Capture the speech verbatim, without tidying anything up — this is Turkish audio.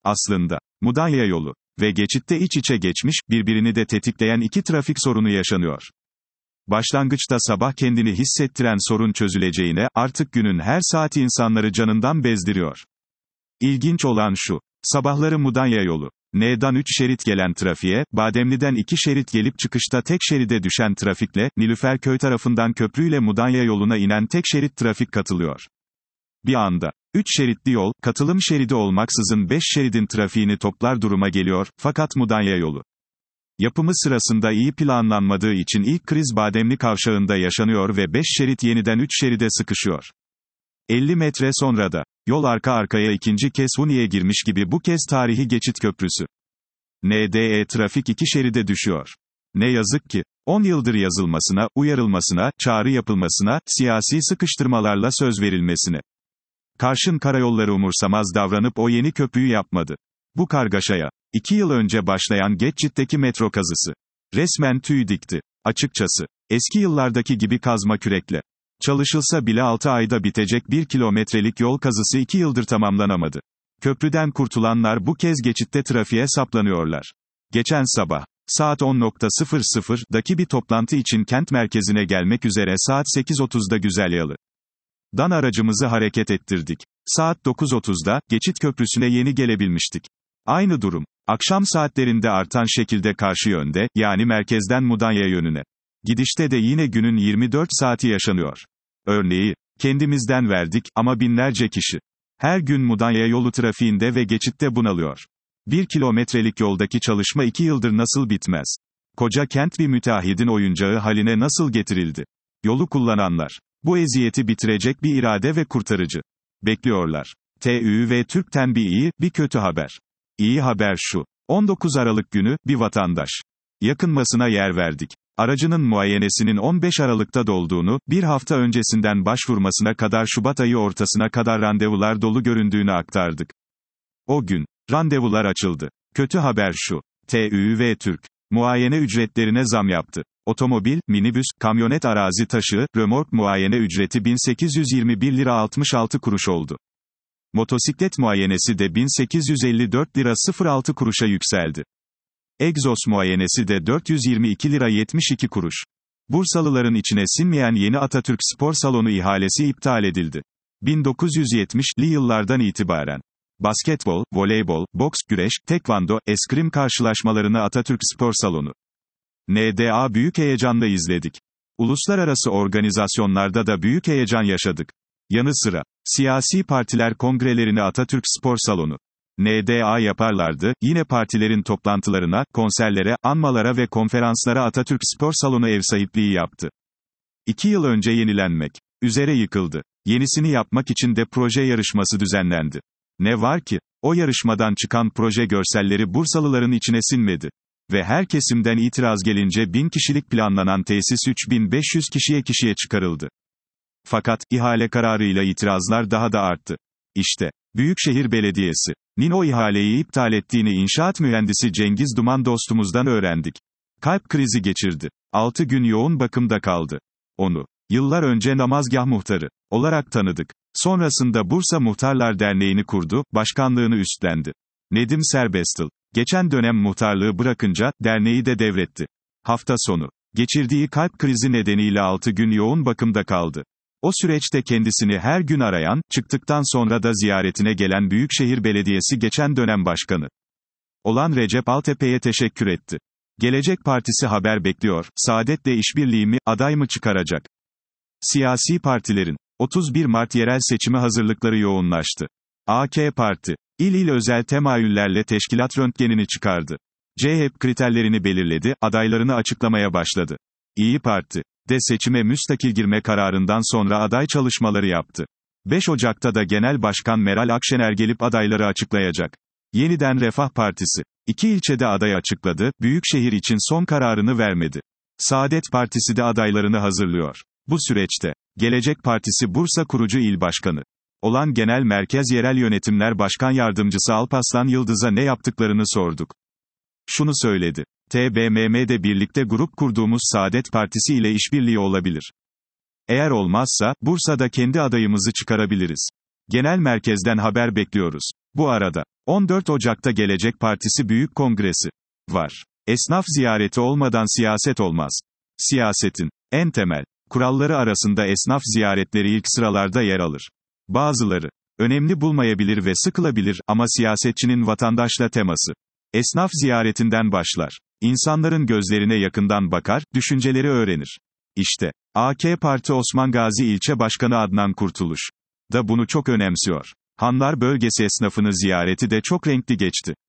Aslında, Mudanya yolu ve geçitte iç içe geçmiş, birbirini de tetikleyen iki trafik sorunu yaşanıyor. Başlangıçta sabah kendini hissettiren sorun çözüleceğine, artık günün her saati insanları canından bezdiriyor. İlginç olan şu, sabahları Mudanya yolu, N'dan üç şerit gelen trafiğe, Bademli'den iki şerit gelip çıkışta tek şeride düşen trafikle, Nilüferköy tarafından köprüyle Mudanya yoluna inen tek şerit trafik katılıyor. Bir anda, üç şeritli yol, katılım şeridi olmaksızın beş şeridin trafiğini toplar duruma geliyor, fakat Mudanya yolu yapımı sırasında iyi planlanmadığı için ilk kriz Bademli kavşağında yaşanıyor ve beş şerit yeniden üç şeride sıkışıyor. elli metre sonra da, yol arka arkaya ikinci kez Huni'ye girmiş gibi bu kez tarihi geçit köprüsü. N D E trafik iki şeride düşüyor. Ne yazık ki, on yıldır yazılmasına, uyarılmasına, çağrı yapılmasına, siyasi sıkıştırmalarla söz verilmesine karşın karayolları umursamaz davranıp o yeni köprüyü yapmadı. Bu kargaşaya, iki yıl önce başlayan Getçit'teki metro kazısı resmen tüy dikti. Açıkçası, eski yıllardaki gibi kazma kürekle çalışılsa bile altı ayda bitecek bir kilometrelik yol kazısı iki yıldır tamamlanamadı. Köprüden kurtulanlar bu kez geçitte trafiğe saplanıyorlar. Geçen sabah, saat on sıfır sıfırdaki bir toplantı için kent merkezine gelmek üzere saat sekiz otuzda Güzelyalı'dan aracımızı hareket ettirdik. Saat dokuz otuzda, geçit köprüsüne yeni gelebilmiştik. Aynı durum, akşam saatlerinde artan şekilde karşı yönde, yani merkezden Mudanya yönüne gidişte de yine günün yirmi dört saati yaşanıyor. Örneği, kendimizden verdik, ama binlerce kişi her gün Mudanya yolu trafiğinde ve geçitte bunalıyor. Bir kilometrelik yoldaki çalışma iki yıldır nasıl bitmez? Koca kent bir müteahhidin oyuncağı haline nasıl getirildi? Yolu kullananlar, bu eziyeti bitirecek bir irade ve kurtarıcı bekliyorlar. T Ü V Türk'ten bir iyi, bir kötü haber. İyi haber şu, on dokuz Aralık günü, bir vatandaş yakınmasına yer verdik. Aracının muayenesinin on beş Aralık'ta dolduğunu, bir hafta öncesinden başvurmasına kadar Şubat ayı ortasına kadar randevular dolu göründüğünü aktardık. O gün, randevular açıldı. Kötü haber şu, T Ü V Türk, muayene ücretlerine zam yaptı. Otomobil, minibüs, kamyonet arazi taşığı, römork muayene ücreti bin sekiz yüz yirmi bir lira altmış altı kuruş oldu. Motosiklet muayenesi de bin sekiz yüz elli dört lira sıfır altı kuruşa yükseldi. Egzoz muayenesi de dört yüz yirmi iki lira yetmiş iki kuruş. Bursalıların içine sinmeyen yeni Atatürk Spor Salonu ihalesi iptal edildi. bin dokuz yüz yetmişli yıllardan itibaren basketbol, voleybol, boks, güreş, tekvando, eskrim karşılaşmalarını Atatürk Spor Salonu N D A büyük heyecanla izledik. Uluslararası organizasyonlarda da büyük heyecan yaşadık. Yanı sıra, siyasi partiler kongrelerini Atatürk Spor Salonu N D A yaparlardı, yine partilerin toplantılarına, konserlere, anmalara ve konferanslara Atatürk Spor Salonu ev sahipliği yaptı. İki yıl önce yenilenmek üzere yıkıldı. Yenisini yapmak için de proje yarışması düzenlendi. Ne var ki, o yarışmadan çıkan proje görselleri Bursalıların içine sinmedi. Ve her kesimden itiraz gelince bin kişilik planlanan tesis üç bin beş yüz kişiye kişiye çıkarıldı. Fakat, ihale kararıyla itirazlar daha da arttı. İşte, Büyükşehir Belediyesi'nin o ihaleyi iptal ettiğini inşaat mühendisi Cengiz Duman dostumuzdan öğrendik. Kalp krizi geçirdi. altı gün yoğun bakımda kaldı. Onu, yıllar önce namazgah muhtarı olarak tanıdık. Sonrasında Bursa Muhtarlar Derneği'ni kurdu, başkanlığını üstlendi. Nedim Serbestil, geçen dönem muhtarlığı bırakınca, derneği de devretti. Hafta sonu, geçirdiği kalp krizi nedeniyle altı gün yoğun bakımda kaldı. O süreçte kendisini her gün arayan, çıktıktan sonra da ziyaretine gelen Büyükşehir Belediyesi geçen dönem başkanı olan Recep Altepe'ye teşekkür etti. Gelecek Partisi haber bekliyor, Saadet'le işbirliği mi, aday mı çıkaracak? Siyasi partilerin otuz bir Mart yerel seçimi hazırlıkları yoğunlaştı. A K Parti, il il özel temayüllerle teşkilat röntgenini çıkardı. C H P kriterlerini belirledi, adaylarını açıklamaya başladı. İyi Parti de seçime müstakil girme kararından sonra aday çalışmaları yaptı. beş Ocak'ta da Genel Başkan Meral Akşener gelip adayları açıklayacak. Yeniden Refah Partisi, iki ilçede aday açıkladı, Büyükşehir için son kararını vermedi. Saadet Partisi de adaylarını hazırlıyor. Bu süreçte, Gelecek Partisi Bursa kurucu il başkanı olan Genel Merkez Yerel Yönetimler Başkan Yardımcısı Alparslan Yıldız'a ne yaptıklarını sorduk. Şunu söyledi. T B M M'de birlikte grup kurduğumuz Saadet Partisi ile işbirliği olabilir. Eğer olmazsa, Bursa'da kendi adayımızı çıkarabiliriz. Genel merkezden haber bekliyoruz. Bu arada, on dört Ocak'ta Gelecek Partisi Büyük Kongresi var. Esnaf ziyareti olmadan siyaset olmaz. Siyasetin en temel kuralları arasında esnaf ziyaretleri ilk sıralarda yer alır. Bazıları önemli bulmayabilir ve sıkılabilir ama siyasetçinin vatandaşla teması esnaf ziyaretinden başlar. İnsanların gözlerine yakından bakar, düşünceleri öğrenir. İşte A K Parti Osman Gazi İlçe Başkanı Adnan Kurtuluş da bunu çok önemsiyor. Hanlar bölgesi esnafını ziyareti de çok renkli geçti.